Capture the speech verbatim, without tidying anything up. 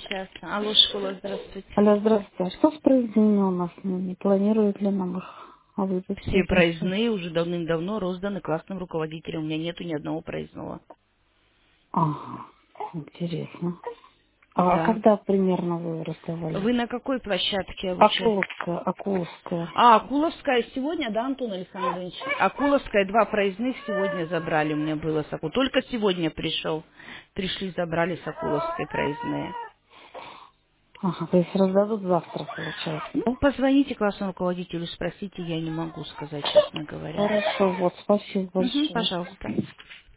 сейчас. Алло, школа, здравствуйте. Алло, здравствуйте. А что с проездными у нас? Ну, не планируют ли нам их выдать Все следующие? проездные уже давным-давно розданы классным руководителям. У меня нету ни одного проездного. Ага, интересно. А Да. когда примерно вы раздавали? Вы на какой площадке обучаетесь? Акуловская, Акуловская. А, Акуловская сегодня, да, Антон Александрович? Акуловская, два проездных сегодня забрали у меня было с Аку. Только сегодня пришел. Пришли, забрали с Акуловской проездные. Ага, то есть раздадут завтра, получается, Ну, да? позвоните классному руководителю, спросите, я не могу сказать, честно говоря. Хорошо, вот, спасибо Угу, большое. пожалуйста.